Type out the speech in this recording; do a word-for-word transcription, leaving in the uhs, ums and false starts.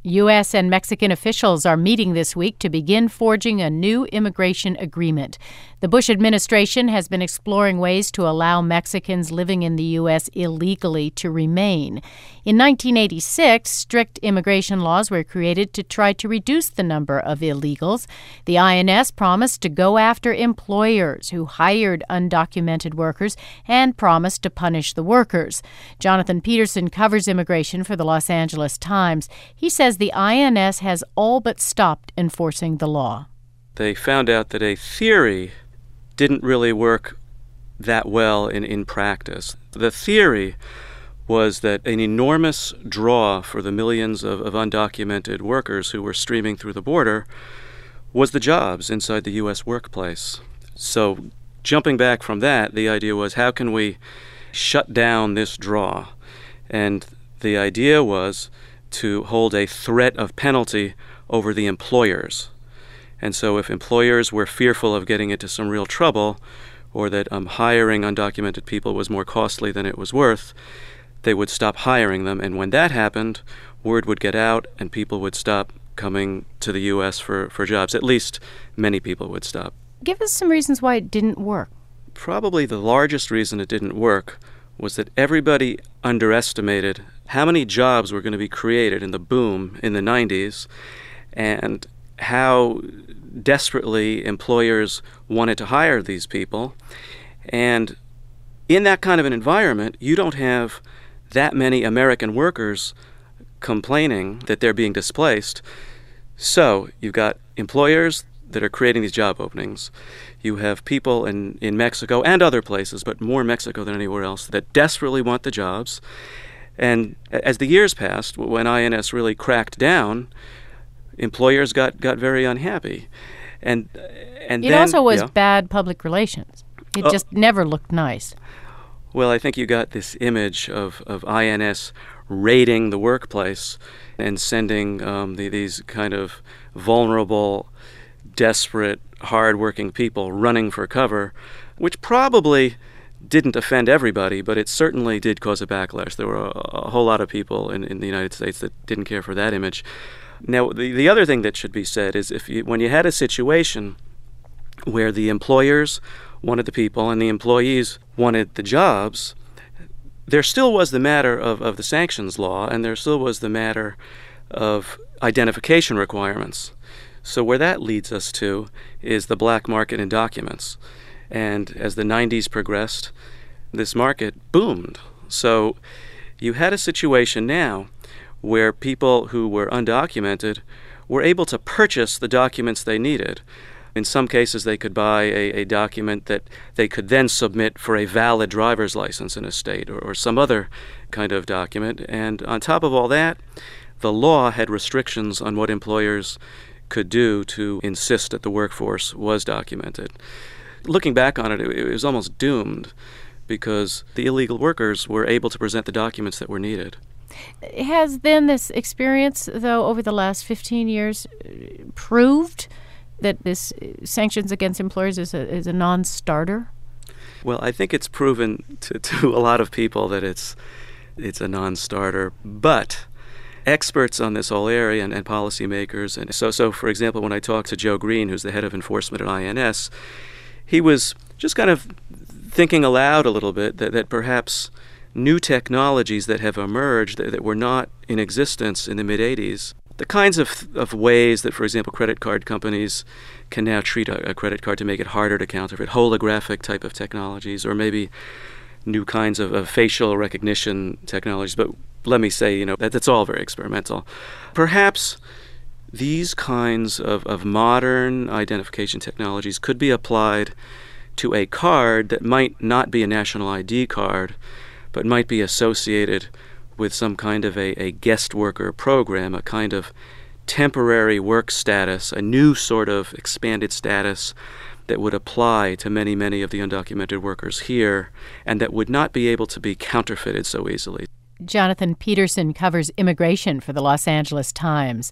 U S and Mexican officials are meeting this week to begin forging a new immigration agreement. The Bush administration has been exploring ways to allow Mexicans living in the U S illegally to remain. In nineteen eighty-six, strict immigration laws were created to try to reduce the number of illegals. The I N S promised to go after employers who hired undocumented workers and promised to punish the workers. Jonathan Peterson covers immigration for the Los Angeles Times. He says the I N S has all but stopped enforcing the law. They found out that a theory didn't really work that well in, in practice. The theory was that an enormous draw for the millions of, of undocumented workers who were streaming through the border was the jobs inside the U S workplace. So jumping back from that, the idea was, how can we shut down this draw? And the idea was to hold a threat of penalty over the employers. And so if employers were fearful of getting into some real trouble, or that um, hiring undocumented people was more costly than it was worth, they would stop hiring them. And when that happened, word would get out and people would stop coming to the U S for, for jobs. At least many people would stop. Give us some reasons why it didn't work. Probably the largest reason it didn't work was that everybody underestimated how many jobs were going to be created in the boom in the nineties and how desperately employers wanted to hire these people. And in that kind of an environment, you don't have that many American workers complaining that they're being displaced. So you've got employers that are creating these job openings. You have people in, in Mexico and other places, but more Mexico than anywhere else, that desperately want the jobs. And as the years passed, when I N S really cracked down, employers got, got very unhappy. And and It then, also was yeah. bad public relations. It Oh. just never looked nice. Well, I think you got this image of, of I N S raiding the workplace and sending um, the, these kind of vulnerable, desperate, hard-working people running for cover, which probably didn't offend everybody, but it certainly did cause a backlash. There were a, a whole lot of people in, in the United States that didn't care for that image. Now, the, the other thing that should be said is if you, when you had a situation where the employers wanted the people and the employees wanted the jobs, there still was the matter of, of the sanctions law, and there still was the matter of identification requirements. So where that leads us to is the black market in documents. And as the nineties progressed, this market boomed. So you had a situation now where people who were undocumented were able to purchase the documents they needed. In some cases, they could buy a, a document that they could then submit for a valid driver's license in a state or, or some other kind of document. And on top of all that, the law had restrictions on what employers could do to insist that the workforce was documented. Looking back on it, it, it was almost doomed because the illegal workers were able to present the documents that were needed. Has then this experience, though, over the last fifteen years proved that this sanctions against employers is a, is a non-starter? Well, I think it's proven to, to a lot of people that it's it's a non-starter, but experts on this whole area and, and policymakers, and so, so for example, when I talked to Joe Green, who's the head of enforcement at I N S, he was just kind of thinking aloud a little bit that, that perhaps new technologies that have emerged that, that were not in existence in the mid-eighties, the kinds of of ways that, for example, credit card companies can now treat a, a credit card to make it harder to counterfeit, holographic type of technologies, or maybe new kinds of, of facial recognition technologies. But let me say, you know, that that's all very experimental. Perhaps these kinds of, of modern identification technologies could be applied to a card that might not be a national I D card, but might be associated with some kind of a, a guest worker program, a kind of temporary work status, a new sort of expanded status that would apply to many, many of the undocumented workers here, and that would not be able to be counterfeited so easily. Jonathan Peterson covers immigration for the Los Angeles Times.